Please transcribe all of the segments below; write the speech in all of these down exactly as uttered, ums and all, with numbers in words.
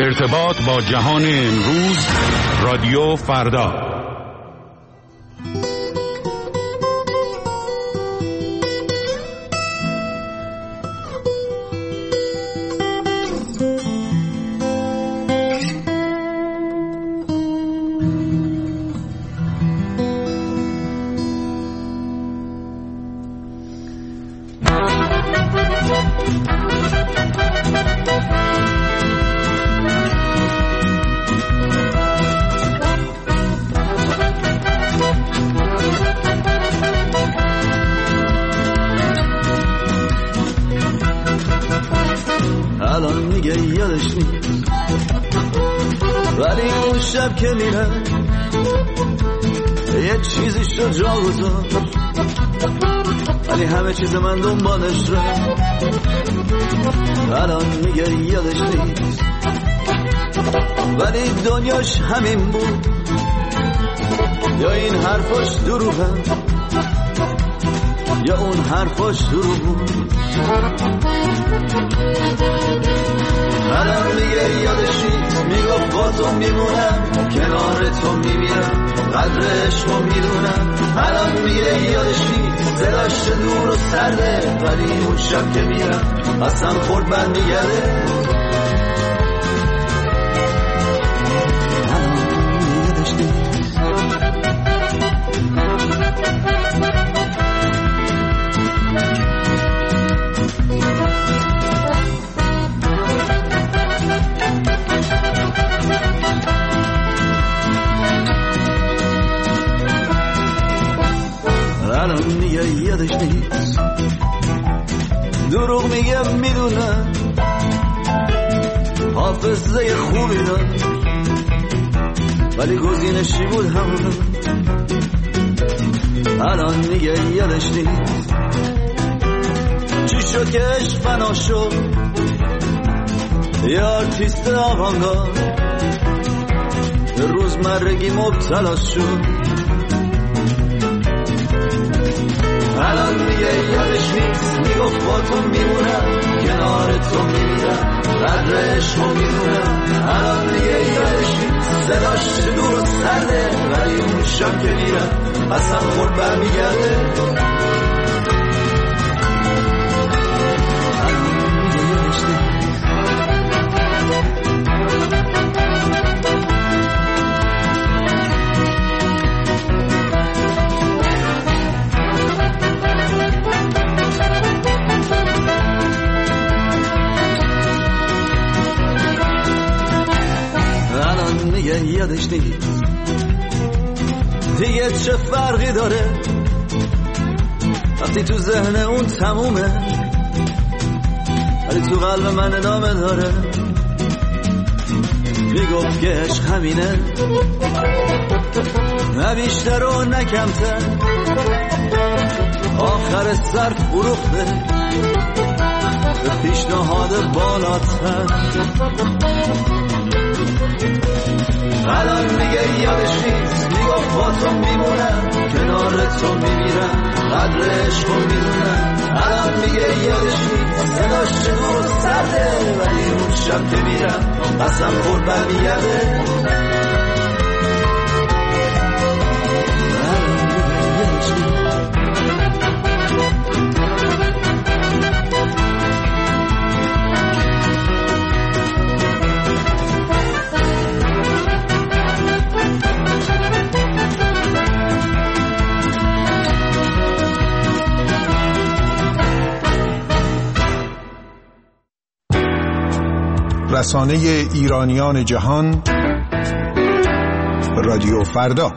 ارتباط با جهان امروز، رادیو فردا. الان میگه یادش نیست، ولی اون شب که میره یه چیزی شد جا گذاشت، ولی همه چیز من دنبالش ره. الان میگه یادش نیست، ولی دنیاش همین بود، یا این حرفاش دروغه یا اون حرفاش دروغ بود. الان میگه یادش نیست، میگفت با تو میمونم، کنار تو میمیرم، قدر عشقو میدونم. الان میگه یادش نیست، دلش دور و سرده، ولی اون شب که میرم قسم خورد برمیگرده. الان میگه یادش نیست، دروغ میگه میدونم، حافظه خوبی داشت ولی گزینشی بود همون. الان میگه یادش نیست، چی شد که عشق فنا شد، یه آرتیست آوانگارد به روزمرگی مبتلا شد. الان میگه یادش نیست، میگفت با تو میمونم، کنار تو میمیرم، قدر عشقو میدونم. الان میگه یادش نیست، صداش دور و سرده، ولی اون شب که میرم قسم خورد برمیگرده. میگه یادش نیست، دیگه چه فرقی داره وقتی تو ذهن اون تمومه، ولی تو قلب من ادامه داره. میگفت که عشق همینه، نه بیشتر و نه کمتر، آخر سر فروخته به پیشنهاد بالاتر. الان میگه یادش نیست، میگفت با تو میمونم، کنار تو میمیرم، قدر عشقو میدونم. الان میگه یادش نیست، صداش دور و سرده، ولی اون شب که میرم قسم خورد برمیگرده. رسانه ایرانیان جهان، رادیو فردا.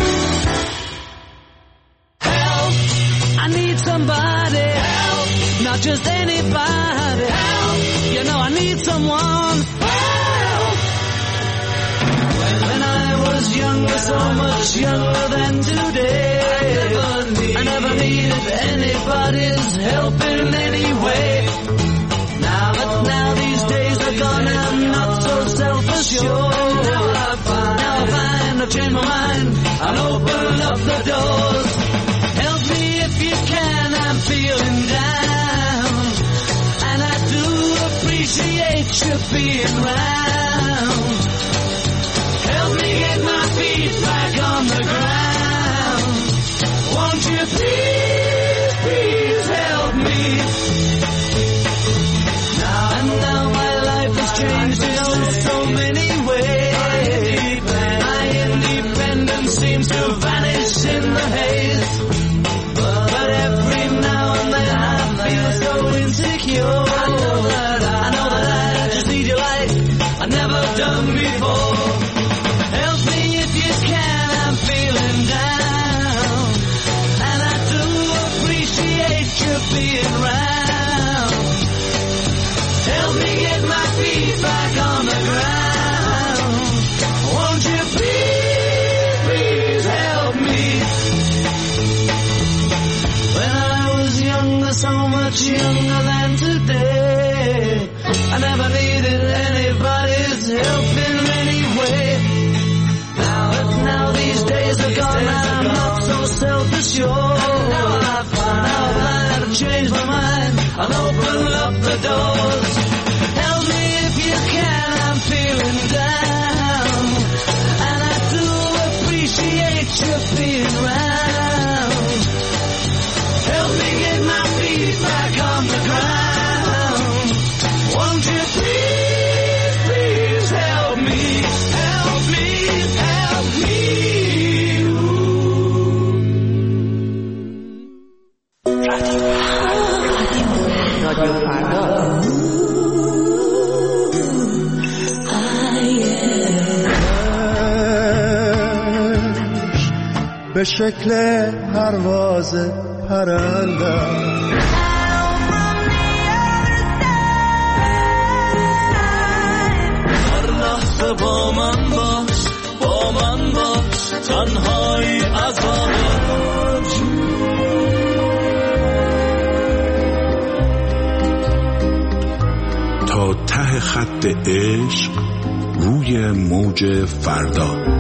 Help, I need somebody help, not just anybody help, you know I need someone help. When I was younger, so much younger than today, I never, need, I never needed anybody's help in any way. Now that now these days are gone, I'm not so self-assured. Now I find, now I find I've changed my mind, I'll open up the doors. Help me if you can, I'm feeling down, and I do appreciate you being round. you being round. Help me get my feet back on the ground. Won't you please, please help me, help me, help me. رادیو فردا. به شکل پرواز پرنده هر لحظه با من باش، با من باش، تنهایی عذاب. تا ته خط عشق روی موج فردا.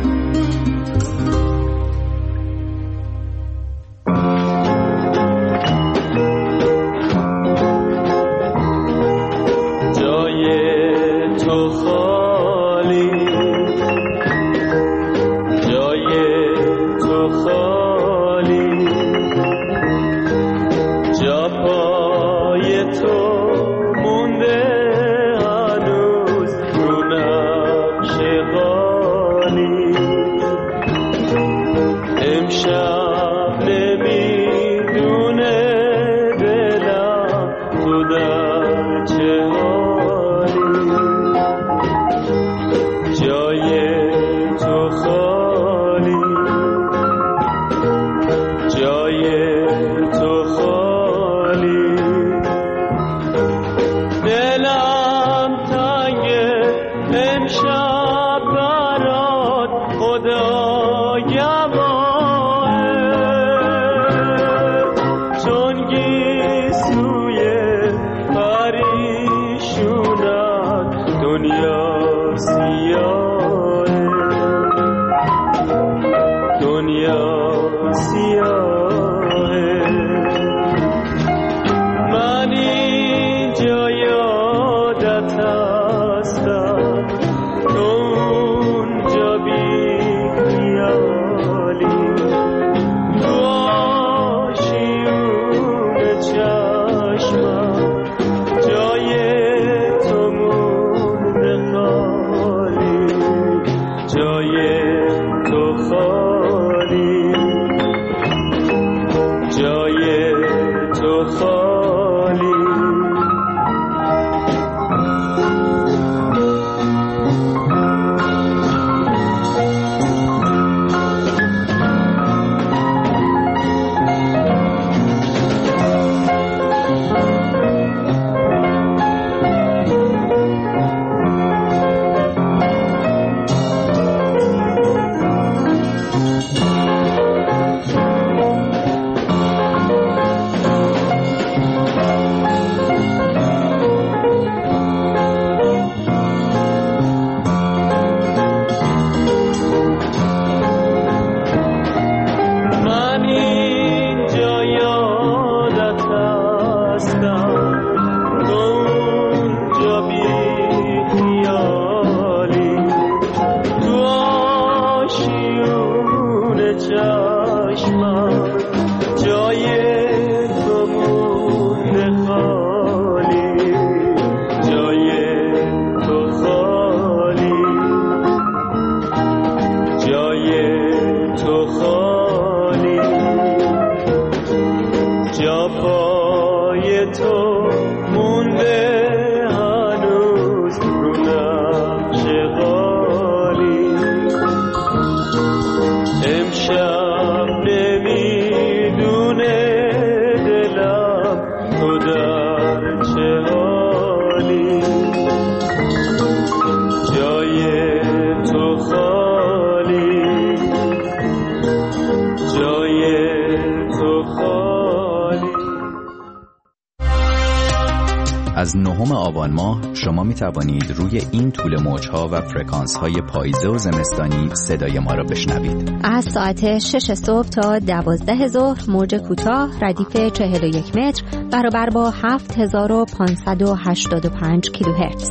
از نهم آبان ماه شما می توانید روی این طول موج‌ها و فرکانس‌های پاییزه و زمستانی صدای ما را بشنوید. از ساعت شش صبح تا دوازده ظهر موج کوتاه ردیف چهل و یک متر برابر با هفت هزار و پانصد و هشتاد و پنج کیلوهرتز.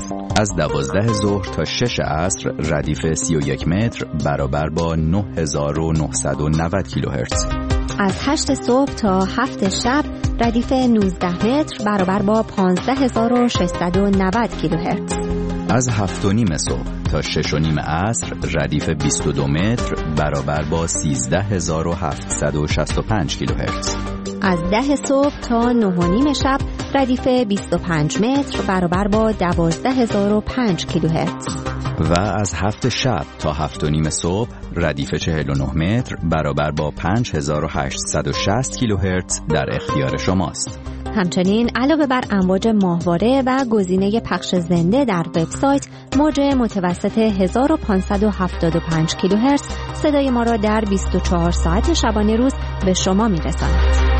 از دوازده ظهر تا شش عصر ردیف سی و یک متر برابر با نه هزار و نهصد و نود کیلوهرتز. از هشت صبح تا هفت شب ردیف نوزده متر برابر با پانزده هزار و ششصد و نود کیلوهرتز. از هفت و نیم صبح تا شش و نیم عصر ردیف بیست و دو متر برابر با سیزده هزار و هفتصد و شصت و پنج کیلوهرتز. از ده صبح تا نه و نیم شب ردیف بیست و پنج متر برابر با دوازده هزار و پنج کیلوهرتز. و از هفت شب تا هفت و نیم صبح ردیف چهل و نه متر برابر با پنج هزار و هشتصد و شصت کیلوهرتز در اختیار شماست. همچنین علاوه بر امواج ماهواره و گزینه پخش زنده در وبسایت، موج متوسط هزار و پانصد و هفتاد و پنج کیلوهرتز صدای ما را در بیست و چهار ساعت شبانه روز به شما می‌رساند.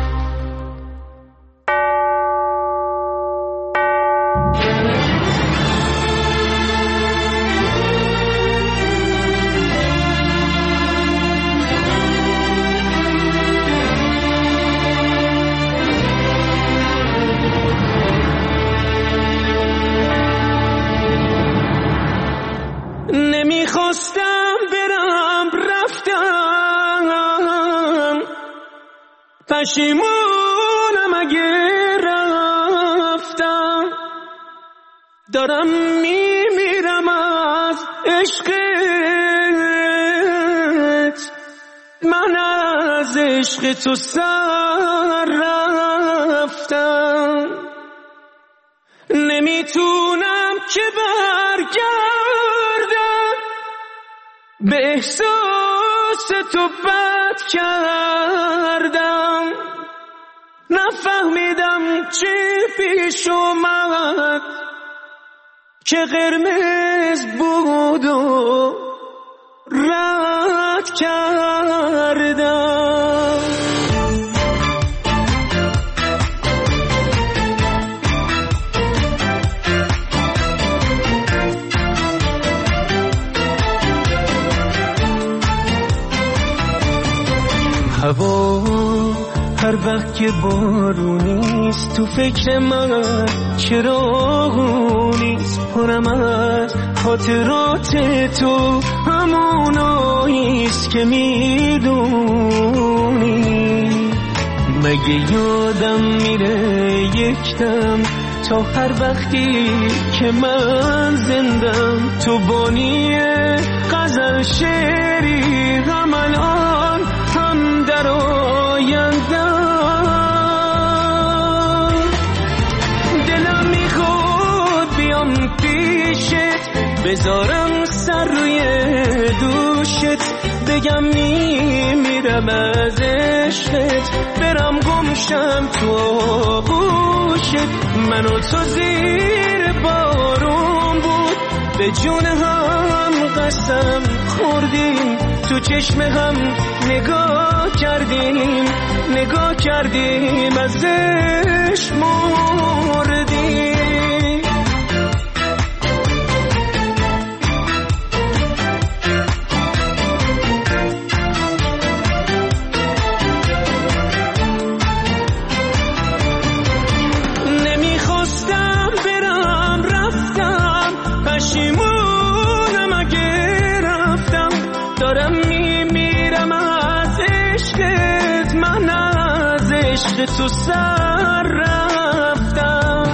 نمیخواستم برم رفتم، پشیمونم اگه رفتم، دارم میمیرم از عشقت، من از عشق تو سر رفتم، نمیتونم که برگردم، به احساس تو بد کردم، نفهمیدم چی پیش اومد که قرمز بود و رد کردم. هوا هر وقت که بارونیست تو فکر من چراغونیست، پرم از خاطرات تو هموناییست که میدونی، مگه یادم میره یک دم تا هر وقتی که من زندم، تو بانی غزل شعری هم الان هم در آیندم، دلم میخواد بیام پیشت بذارم سر روی دوشت، بگم میمیرم از عشقت، برم گمشم تو آغوشت، من و تو زیر بارون بود به جون هم قسم خوردیم، تو چشم هم نگاه کردیم نگاه کردیم ازش مردیم. نمیخواستم برم رفتم، پشیمونم اگه رفتم، دارم میمیرم از عشقت، من از عشق تو سر رفتم،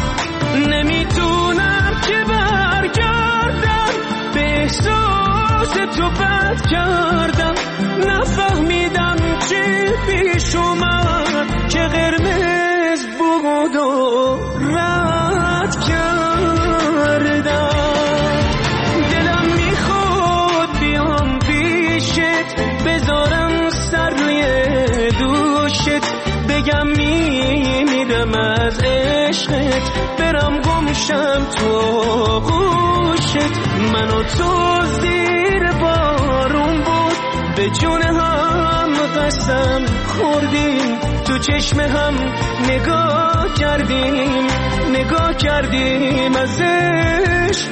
نمیتونم که برگردم، به احساس تو بد کردم، نفهمیدم چی پیش اومد که قرمز بود و رد کردم، دلم میخواد بیام پیشت بذارم سر روی دوشت، بگم میمیرم از عشقت، برم گمشم تو آغوشت، من و تو زیر بارون بود به جون هم قسم خوردیم، تو چشم هم نگاه کردیم نگاه کردیم ازش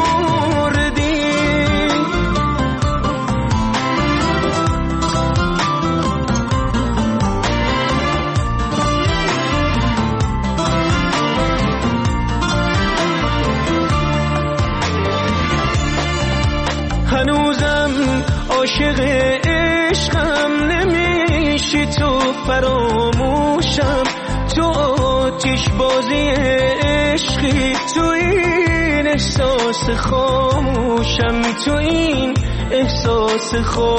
مردیم. میشی تو فراموشم، تو آتیش بازی عشقی، تو این احساس خاموشم، تو این احساس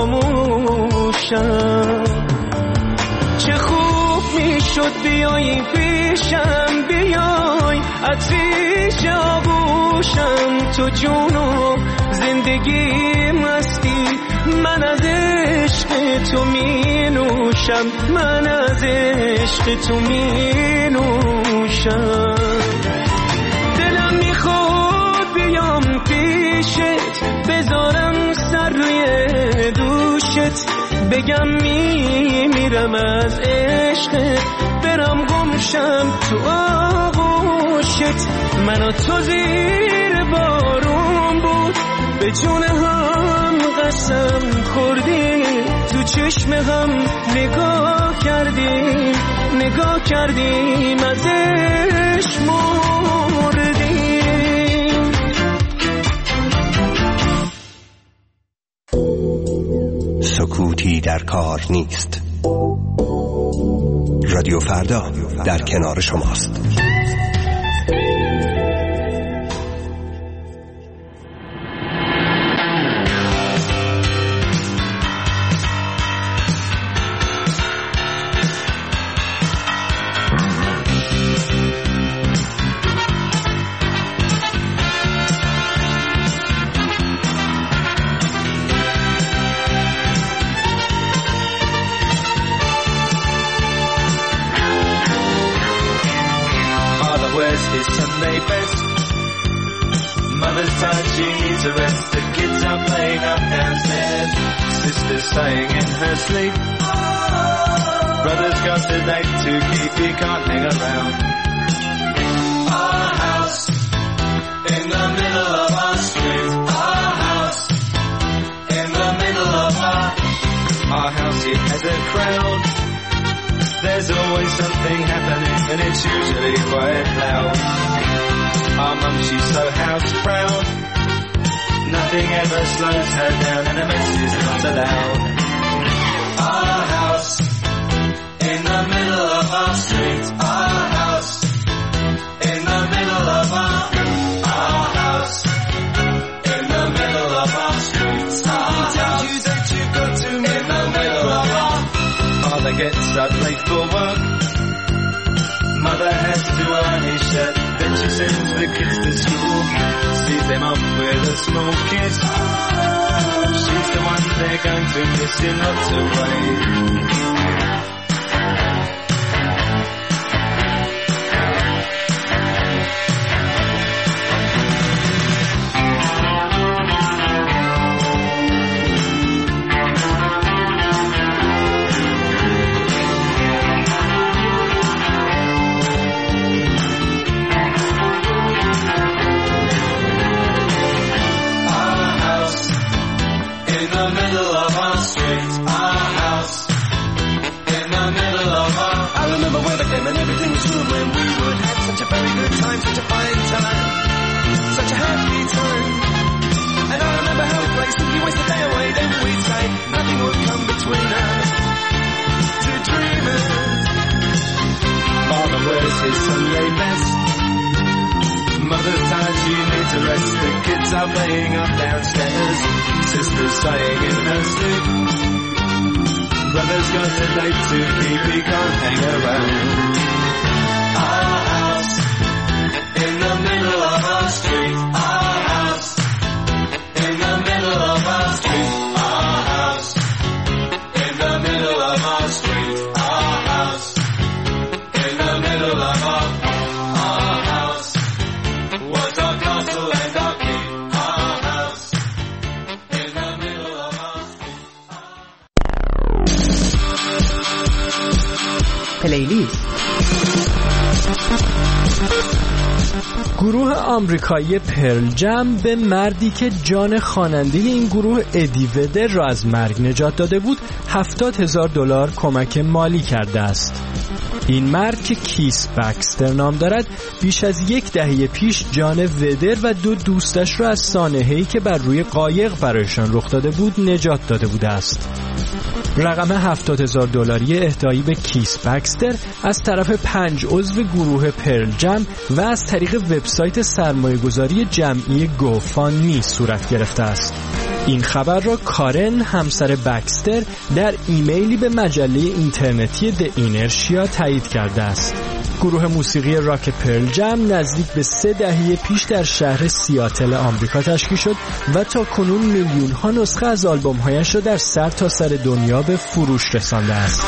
خاموشم. چه خوب میشد بیایی پیشم، بیای عطریش آغوشم، تو جون و زندگی مستی، من از عشق تو می نوشم، من از عشق تو می نوشم. دلم میخواد بیام پیشت، بذارم سر روی دوشت، بگم میمیرم از عشقت، برم گمشم تو آغوشت. من و تو زیر بارون بود، به جون هم قسم خوردیم، تو چشم هم نگاه کردیم، نگاه کردیم از عشق مردیم. سکوتی در کار نیست. رادیو فردا در کنار شماست. His Sunday best. Mother's tired, she needs a rest. The kids are playing up downstairs. Sister's sighing in her sleep. Brother's got a date to keep, he can't hang around. Our house in the middle of our street. Our house in the middle of our Our house, it has a crowd. There's always something happening, and it's usually quite loud. Our mum, she's so house proud. Nothing ever slows her down, and a mess is not allowed. Our house in the middle of our street. Our house in the middle of our Our house in the middle of our street. Our house you that you've got to in the middle of our Father gets up late for work. Mother has to iron his shirt. Then she sends the kids to school, sees them off with a small kiss. She's the one they're going to miss in lots of ways. And everything was good when we would have such a very good time, such a fine time, such a happy time. And I remember how we played, simply waste the day away, then we'd say nothing would come between us, two dreamers. Father wears his Sunday best. Mother's tired, she needs a rest. The kids are playing up downstairs. Sister's sighing in her sleep. Brother's got a date to keep, he can't hang around. Our house in the middle of our street. Our house in the middle of our street. Our house in the middle of our street. Our house in the middle of our Our house was our castle and our key. Our house in the middle of our street. پلیلیست. گروه آمریکایی پرل جم به مردی که جان خواننده این گروه ادی ودر را از مرگ نجات داده بود هفتاد هزار دلار کمک مالی کرده است. این مرد که کیس بکستر نام دارد بیش از یک دهه پیش جان ودر و دو دوستش را از سانحه‌ای که بر روی قایق برایشان رخ داده بود نجات داده بوده است. رقم هفتاد هزار دلاری اهدایی به کیس بکستر از طرف پنج عضو گروه پرل جم و از طریق وبسایت سرمایه‌گذاری جمعی گوفاندمی صورت گرفته است. این خبر را کارن همسر بکستر در ایمیلی به مجله اینترنتی د اینرشیا تایید کرده است. گروه موسیقی راک پرل جم نزدیک به سه دهه پیش در شهر سیاتل آمریکا تشکیل شد و تا کنون میلیون ها نسخه از آلبوم هایش را در سر تا سر دنیا به فروش رسانده است.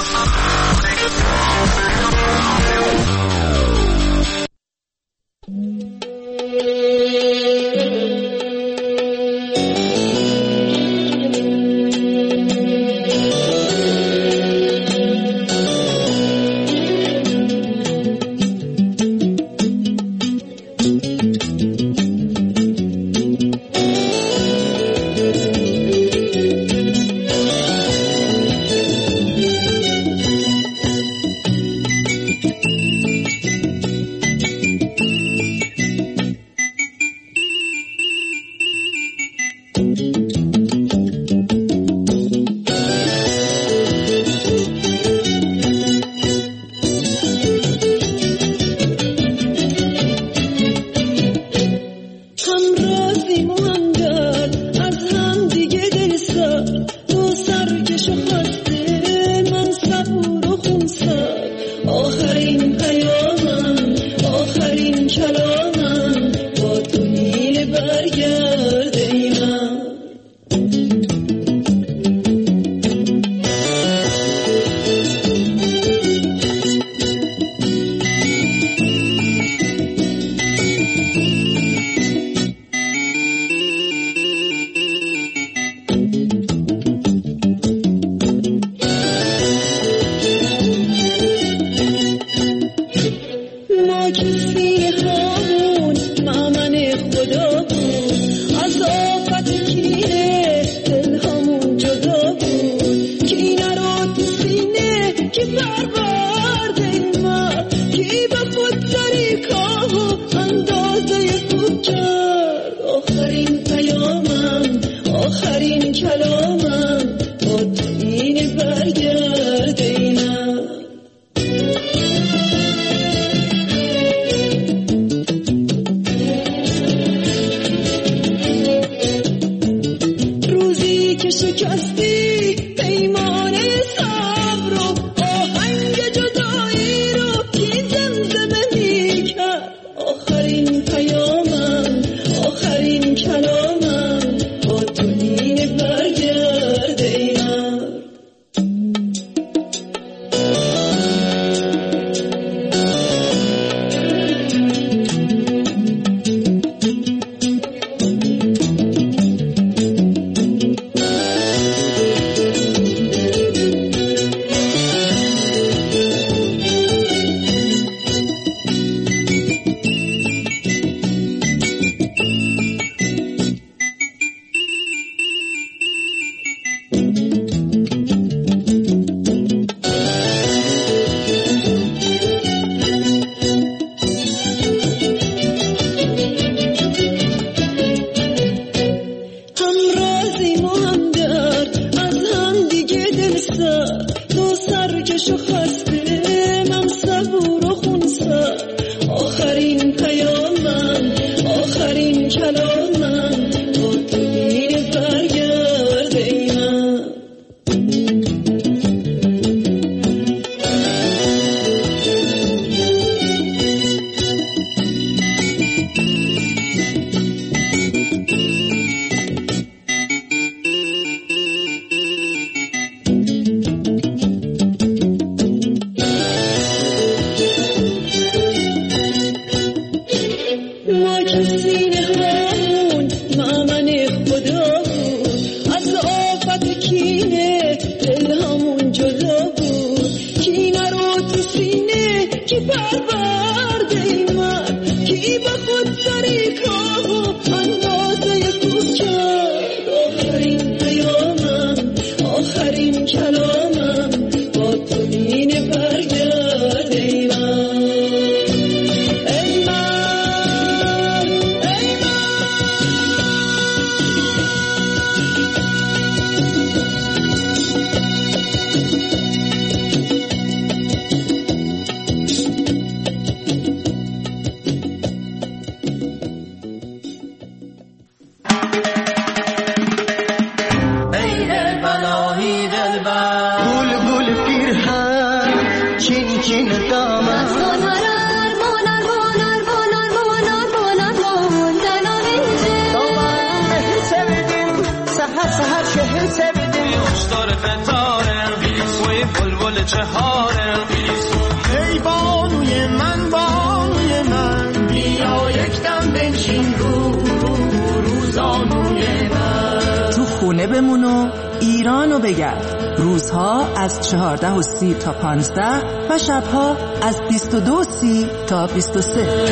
قطاره وی بلبل چهاره ای بانوی من بانوی من بیا یکدم بنشین رو روزانوی من تو خونه بمون و ایرانو بگرد. روزها از چهارده و سی تا پانزده و شبها از بیست و دو و سی تا بیست و سه.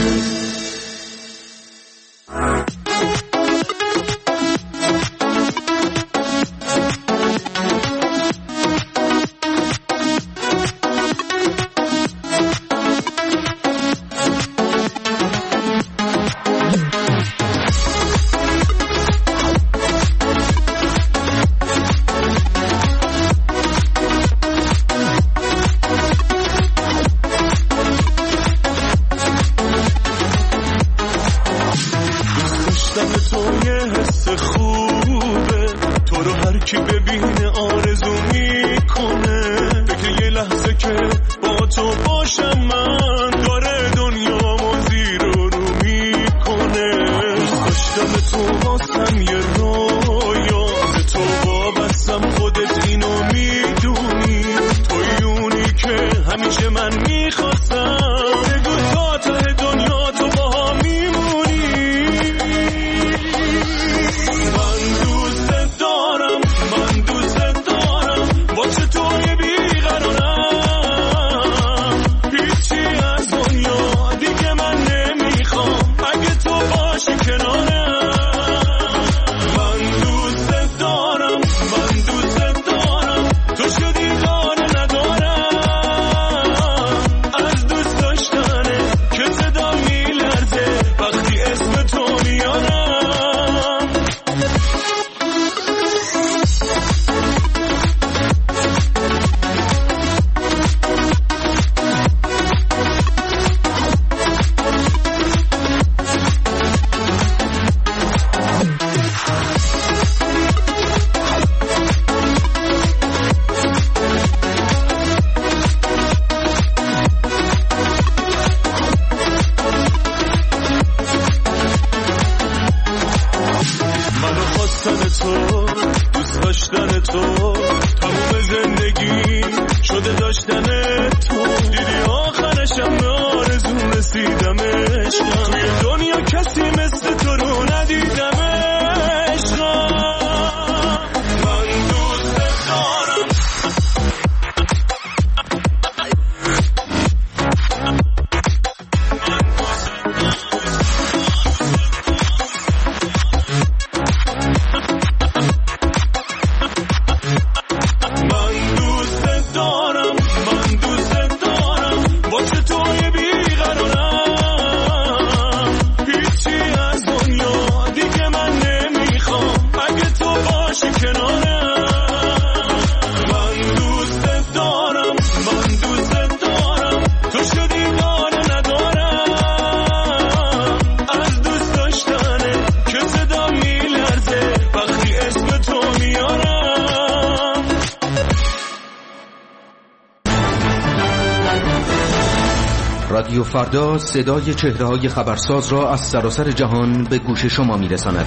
رادیو فردا صدای چهره‌های خبرساز را از سراسر جهان به گوش شما می‌رساند.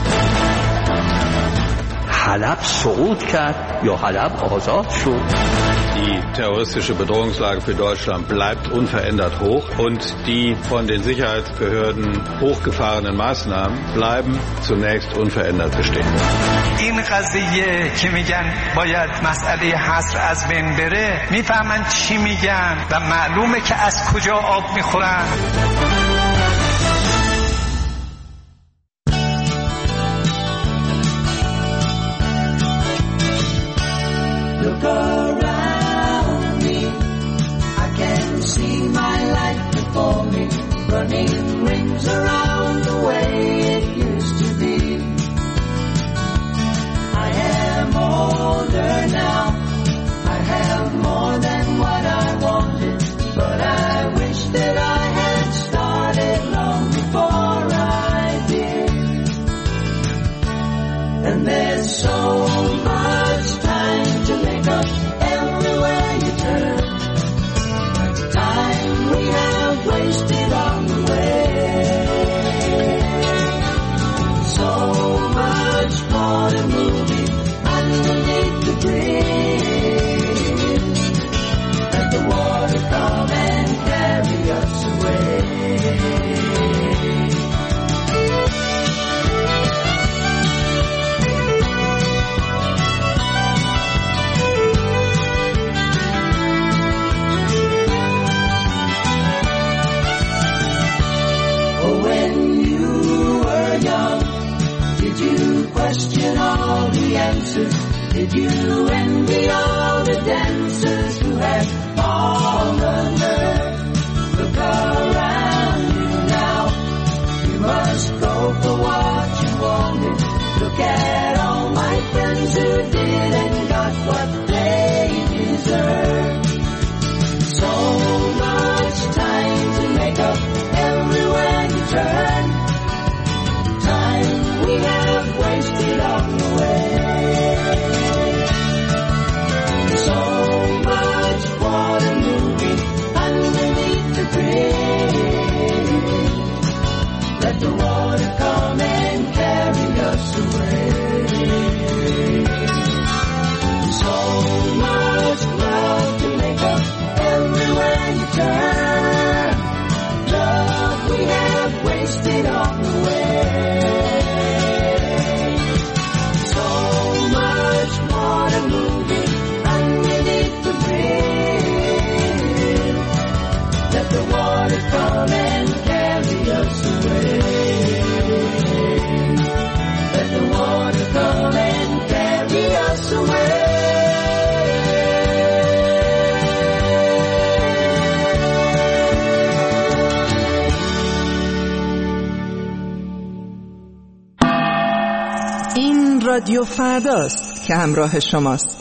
حلب سقوط کرد یا حلب آزاد شد. Die terroristische Bedrohungslage für Deutschland bleibt unverändert hoch und die von den Sicherheitsbehörden hochgefahrenen Maßnahmen bleiben zunächst unverändert bestehen. این قضیه که میگن باید مسئله حصر از بین بره میفهمن چی میگن و معلومه که از کجا آب میخورن. Look around me, I can see my life before me, running rings around the way it used to be. I am older now, I have more than what I wanted, but I wish that I had started long before I did. And there's so much time to make up everywhere you turn. Time we have wasted on the way. So much more than moving underneath the bridge. question all the answers. Did you envy all the dancers who had all the nerve? Look around you now. You must go for what you wanted. Look at all my friends who did and got what they deserve. So much time to make up everywhere you turn. Time we have wasted on the way. So much water moving underneath the bridge. Let the water come and carry us away. So much love to make up everywhere you turn. Love we have wasted on the way. So much water moving underneath the bridge. Let the water come and carry us away. Let the water come and carry us away. این رادیو فرداست که همراه شماست.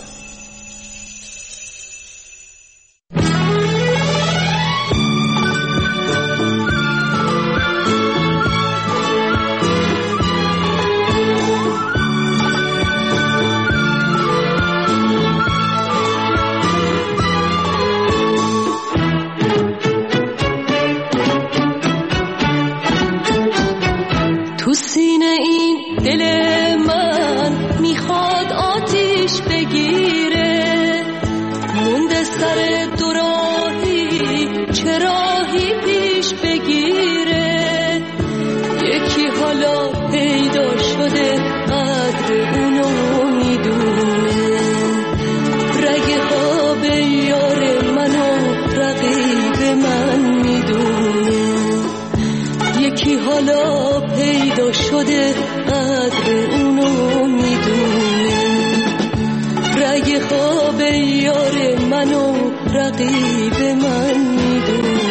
تو سینه این دل من میخواد آتیش بگیره، مونده سر دو راهی چه راهی پیش بگیره. یکی حالا پیدا شده قدر اونو میدونه، رگ خواب یار منو رقیب من میدونه. یکی حالا پیدا شده قدر اونو میدونه، رگ خواب یار منو رقیب من میدونه.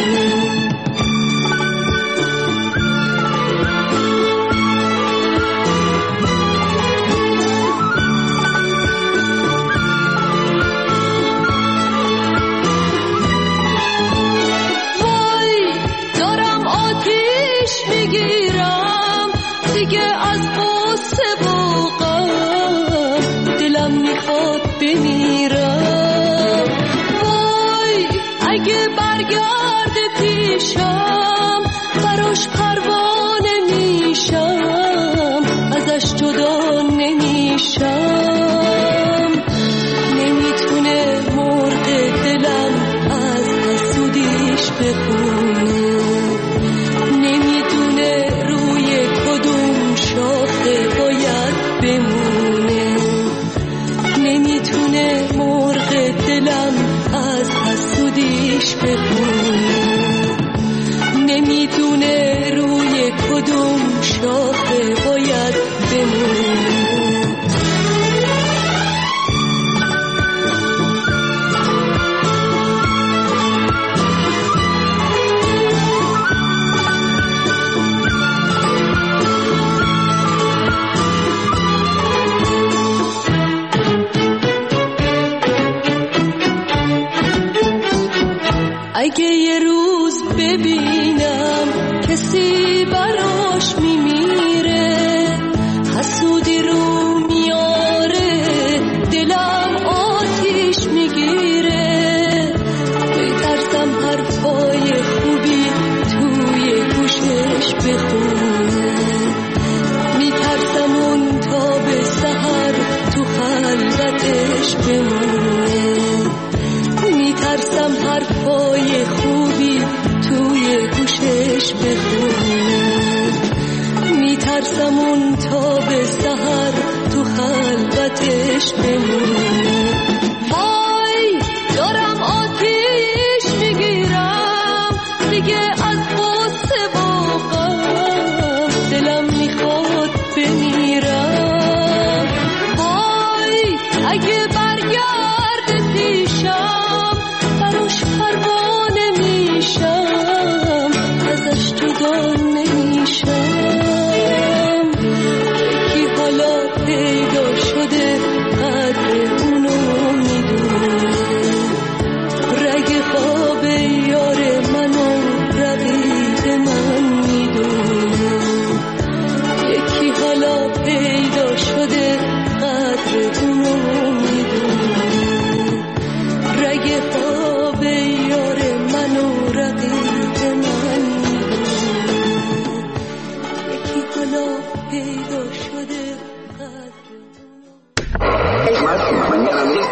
میگیرم دیگه از قصه و غم، دلم میخواد بمیرم. وای اگه برگرده پیشم براش پروانه میشم، ازش جدا نمیشم. نمیتونه مرغ دلم از حسودیش بخونه، نمیدونه روی کدوم شاخه باید بمونه. نمیتونه مرغ دلم از حسودیش بخونه، نمیدونه روی کدوم شاخه باید بمونه. اگه یه روز ببینم کسی براش میمیره، حسودی رو میاره، دلم آتیش میگیره. بترسم حرفای خوبی توی گوشش بخونه، میترسم اون تا به سحر تو خلوتش بمونه. میترسم حرفای خوبی توی گوشش بخونه، میترسم اون تا به سحر تو خلوتش بمونه. وای دارم آتیش میگیرم دیگه از قصه و غم، دلم میخواد بمیرم.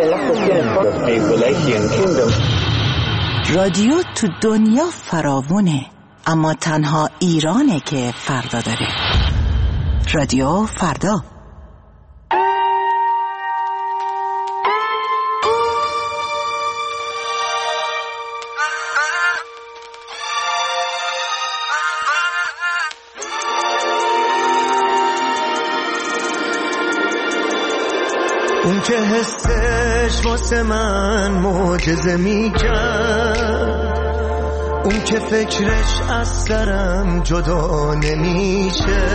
رادیو تو دنیا فراوونه، اما تنها ایرانه که فردا داره. رادیو فردا. اون که حسش واسه من معجزه میکرد، اون که فکرش از سرم جدا نمیشه،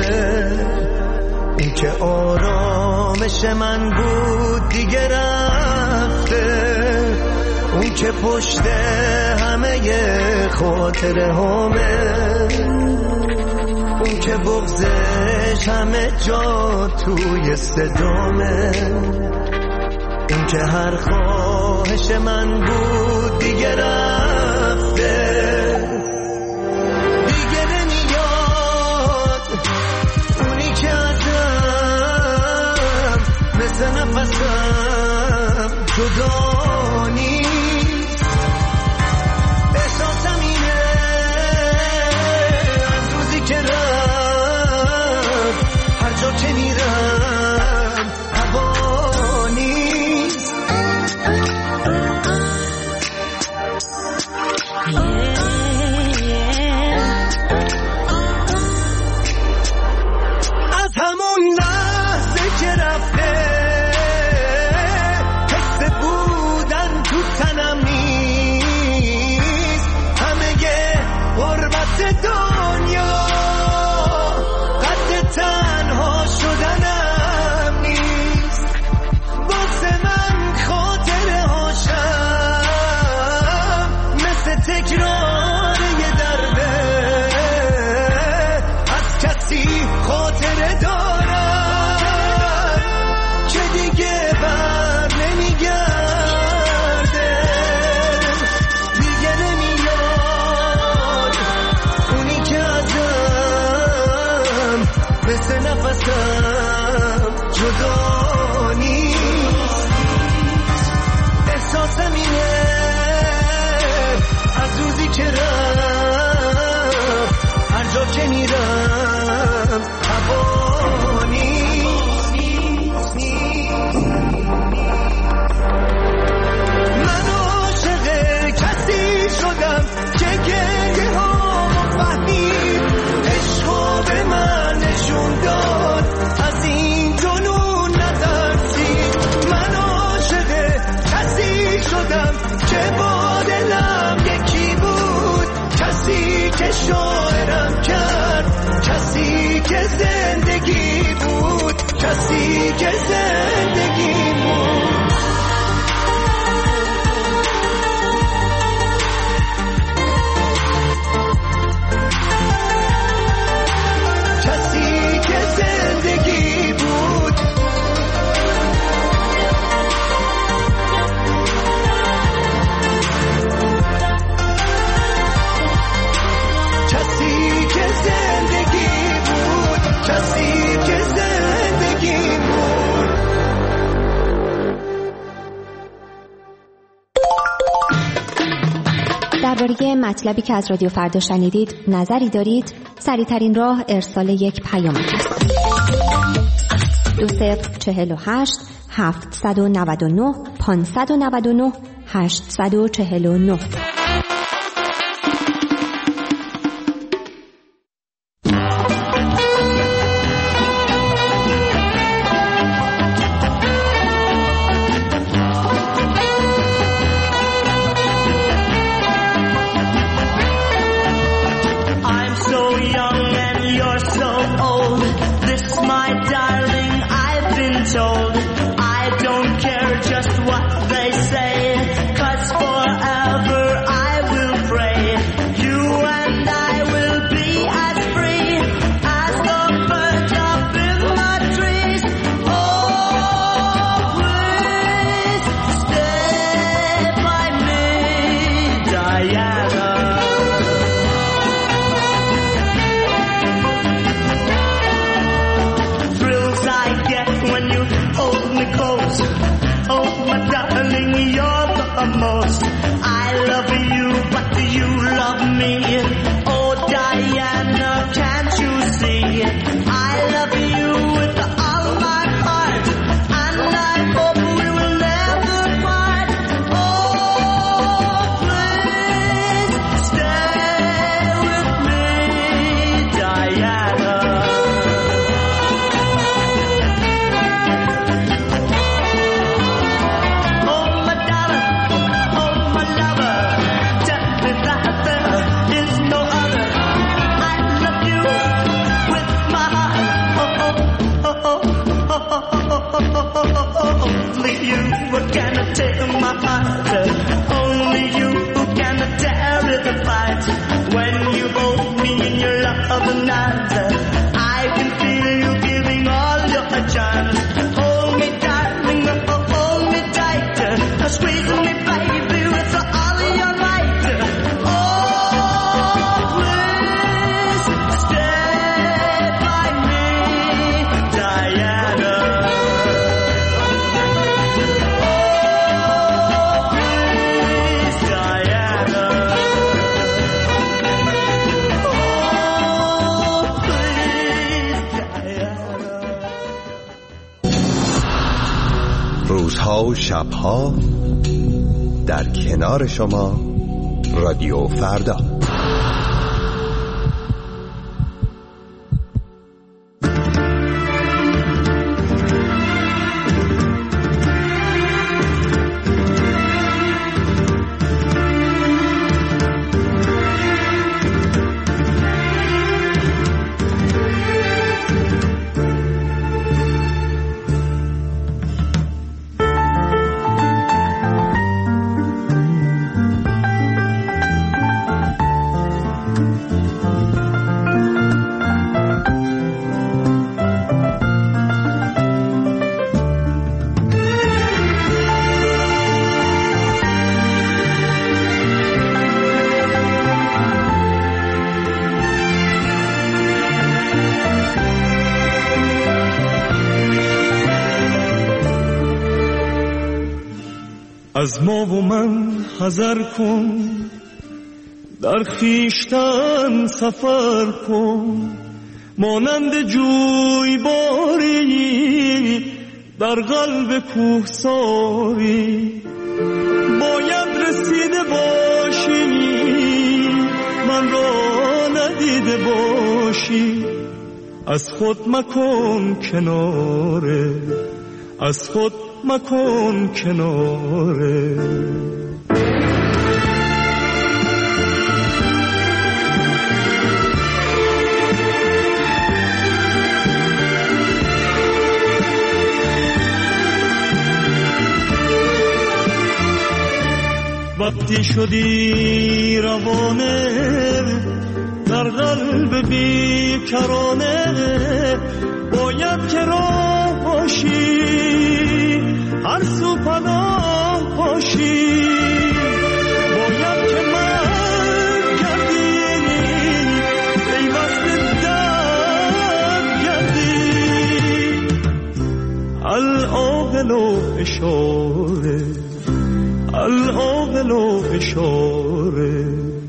اون که آرامش من بود دیگه رفته، اون که پشت همه خاطره همه، اون که بغضش همه جا توی صدامه، اون که هر خواهش من بود دیگه رفته، دیگه نمیاد اونی که ازم مثل نفسم جدا نیست. احساسم اینه از روزی که رفت هر جا که میرم هوا نیست. از همون لحظه که رفته حس بودن تو تنم نیست، همه غربت دنیا قد تنها شدنم نیست. واسه من خاطره هاشم مثل تکرار یه درده، از کسی خاطره دارم که دیگه بر نمیگرده، دیگه نمیاد اونی که ازم مثل نفسم جدا نیست. احساسم اینه از روزی که رفت هر جا که میرم هوا نیست. من عاشق کسی شدم که گریه ها فهمید، عشقو به من نشون داد، از این جنون نترسید. من عاشق کسی شدم که با دلم یکی بود، کسی که شاعرم کرد، کسی که زندگی بود، کسی که زندگی بود. کسی که زندگی بود. کسی که زندگی بود، کسی که زندگی بود. درباره مطلبی که از رادیو فردا شنیدید نظری دارید؟ سریع‌ترین راه ارسال یک پیام است. دو صفر چهل و هشت هفتصد و نود و نه پانصد و نود و نه هشتصد و چهل و نه. I'm so young and you're so old. This, my darling, I've been told. I don't care just what they say, 'cause forever I love you, but do you love me? Oh Diana, can't you see? I love you with all my heart, and I hope we will never part. Oh, please stay with me, Diana. Oh my darling, oh my lover, tell me that there is no other. I love you with my heart. Oh, oh, oh, oh, oh, oh, oh, oh, oh. Only you can take my heart. Only you can tear it apart. When you hold me in your loving arms, I can feel you giving all your charms. Hold me, darling, oh, hold me tight. Squeeze me, baby, with all your might. Oh, please stay by me, Diana. Oh, please, Diana. Oh, please, Diana. روزها و شبها در کنار شما رادیو فردا. از ما و من حذر کن، در خیشتن سفر کن، مانند جوی باری در قلب کوهساری. باید رسیده باشی من را ندیده باشی، از خود مکن کناره، از خود مکن کناره. وقتی شدی روانه در قلب بیکرانه، باید که راه باشی هر سو پناه باشی. باید که من گردی پیوست درد گردی. العاقل و اشاره، العاقل و اشاره.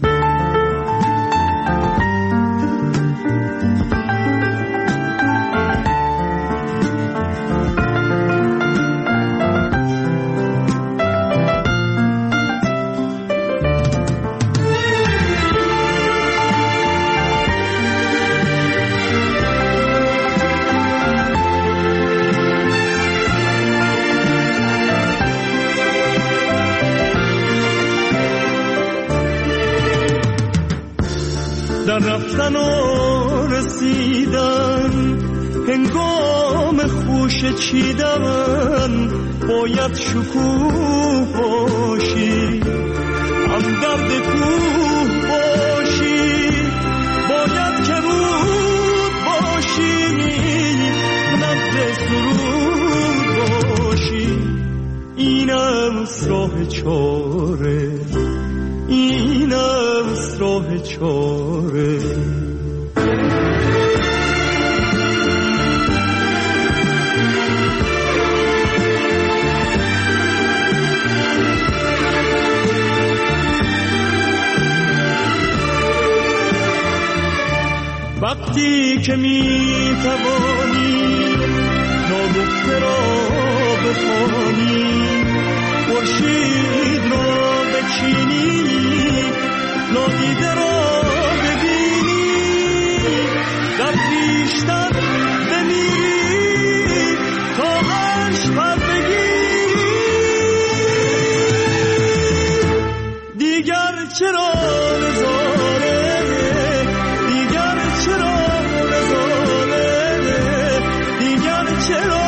در رفتن و رسیدن هنگام خوش چیدن، باید شکوه باشی هم درد کوه باشی. باید که رود باشی نبض درود باشی. اینم راه چاره، اینم راه چاره. که می توانی ناگفته را بخوانی، خورشید را بچینی، نادیده را ببینی، در پیشتر بمیری تا عرش پر بگیری. دیگر چرا نزاره، دیگر چرا نزاره، دیگر چرا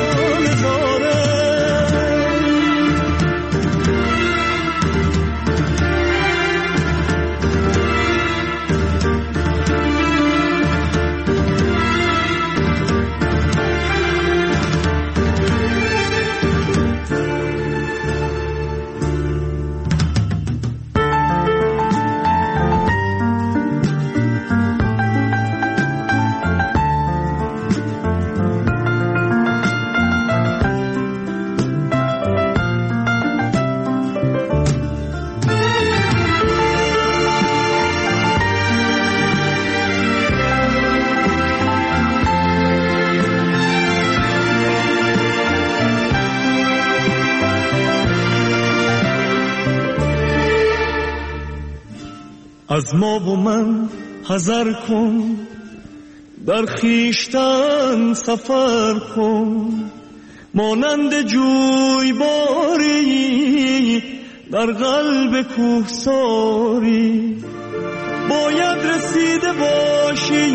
از ما و من حذر کن، در خیشتن سفر کن، مانند جوی باری در قلب کوهساری. باید رسیده باشی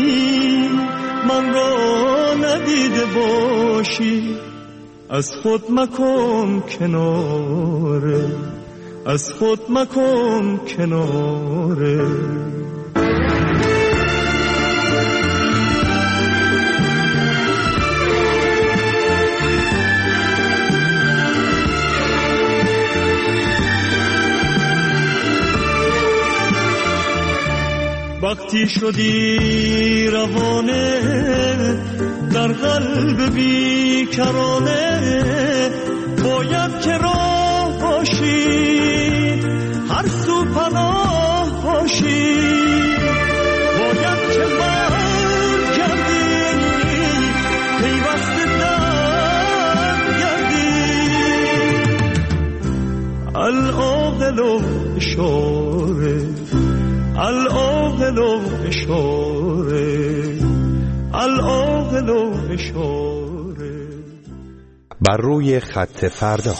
من را ندیده باشی، از خود مکن کناره، از خود مکن کناره. وقتی شدی روانه در قلب بیکرانه، باید که راه باشی هر سو پناه باشی، باید که برگردی پیوسته در گردی. العاقل و اشاره، العاقل و اشاره، العاقل و اشاره. بر روی خط فردا.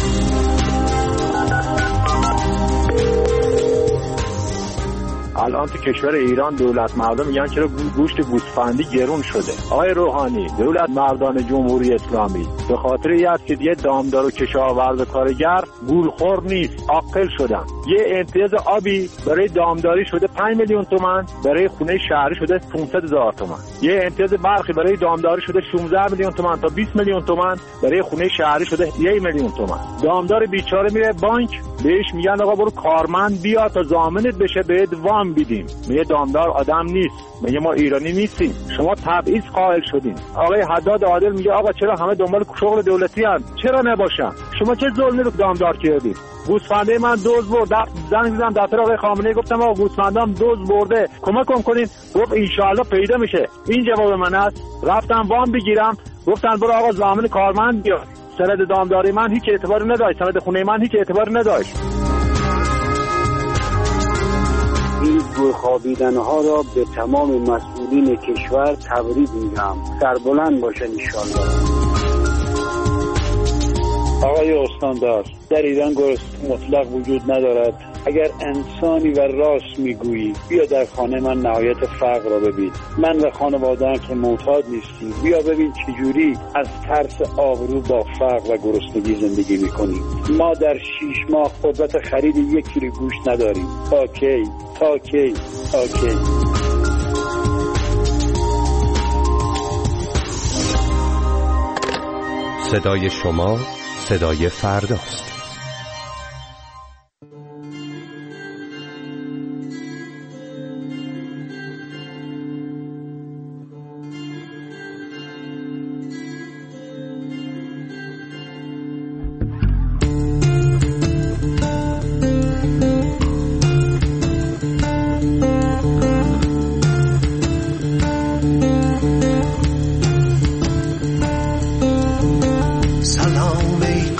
الان تو کشور ایران دولت مردم میگن چرا گوشت گوسفندی گرون شده. آقای روحانی، دولت مردان جمهوری اسلامی، به خاطر این است که دیگه دامدار و کشاورز و کارگر گولخور نیست، عاقل شدن. یه امتیاز آبی برای دامداری شده پنج میلیون تومان، برای خونه شهری شده پانصد هزار تومان. یه امتیاز برقی برای دامداری شده شانزده میلیون تومان تا بیست میلیون تومان، برای خونه شهری شده یک میلیون تومان. دامدار بیچاره میره بانک، بهش میگن آقا برو کارمند بیا تا ضامنت بشه بهت وام بدیم. میگه دامدار آدم نیست، میگه ما ایرانی نیستیم، شما تبعیض قائل شدین. آقای حداد عادل میگه آقا چرا همه دنبال شغل دولتی ان؟ چرا نباشن؟ شما چه ظلمی رو دامدار کردید؟ گوسفنده من دوز برد، زنگ زدم دفتر آقای خامنه‌ای گفتم آقا گوسفندام دوز برده کمک کنین. گفت ان شاء الله پیدا میشه. این جواب من است. رفتم وام بگیرم، گفتن برو آقا ضامن کارمند بیار. سند دامداری من هیچ اعتباری نداشت، سند خونه من هیچ اعتباری نداشت. این گور خوابیدن ها را به تمام مسئولین کشور تبریک میگم. سربلند باشن انشالله. آقای استاندار، در ایران گرسنگی مطلق وجود ندارد. اگر انسانی و راست میگویی بیا در خانه من نهایت فقر را ببین. من و خانواده‌ام که معتاد نیستیم، بیا ببین چجوری از ترس آبرو با فقر و گرسنگی زندگی میکنیم. ما در شیش ماه قدرت خرید یک کیلو گوشت نداریم. تا کی؟ تا کی؟ تا کی؟ صدای شما صدای فرداست.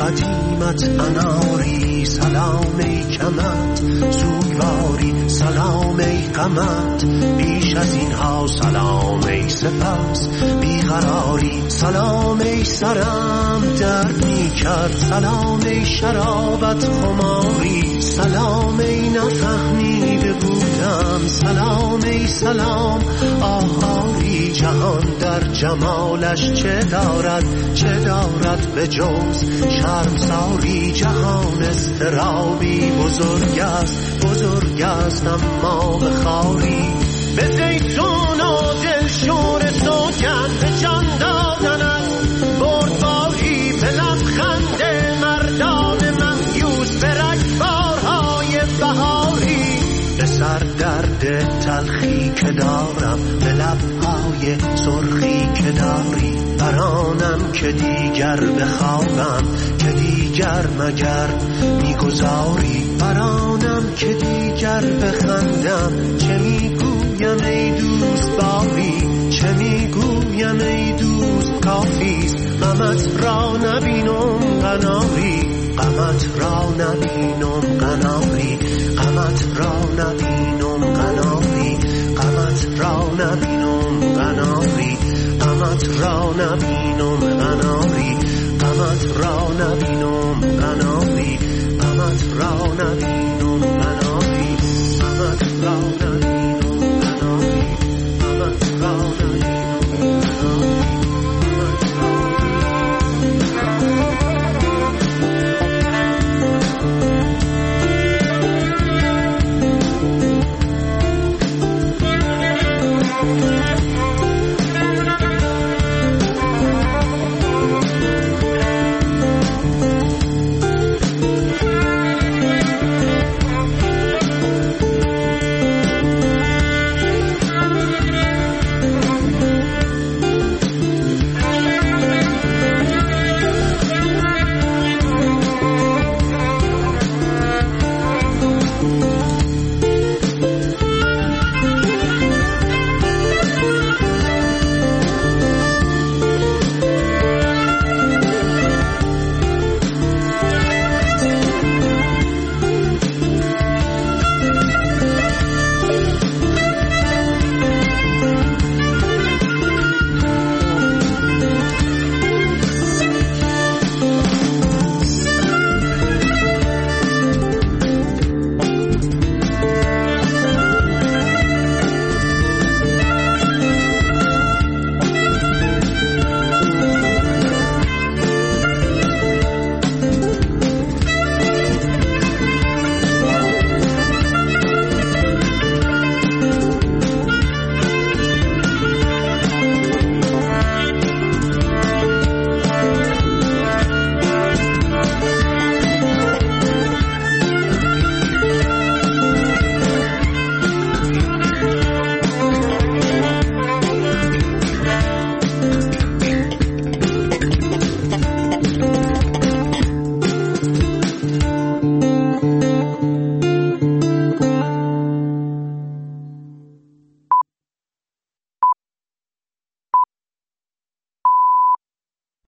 قدیمت اناری سلام ای کمت سوگواری سلام ای قمت بیش از اینها سلام ای سپس بیقراری سلام ای سرم درد می کرد سلام ای شرابت خماری سلام ای نفهمیده بودم سلام ای سلام آهاری جهان در جمالش چه دارد چه دارد به جز شرمساری جهان استرابی بزرگ است بزرگ است اما بخاری به زیتون و دلشور سوگند به جان دادنت بردباری به لبخند مردان مهیوس به رگبارهای بهاری به سر درد تلخی که دارم به لبهای سرخی که داری برانم که دیگر بخوابم که دیگر مگر میگذاری برانم که دیگر بخندم چه میگویم ای دوست باری چه میگویم ای دوست کافیست غمت را نبینم قناری غمت را نبینم قناری غمت را نبینم قناری غمت را نبینم قناری غمت را نبینم قناری غمت را نبینم قناری غمت را نبینم قناری غمت را نبینم قناری غمت را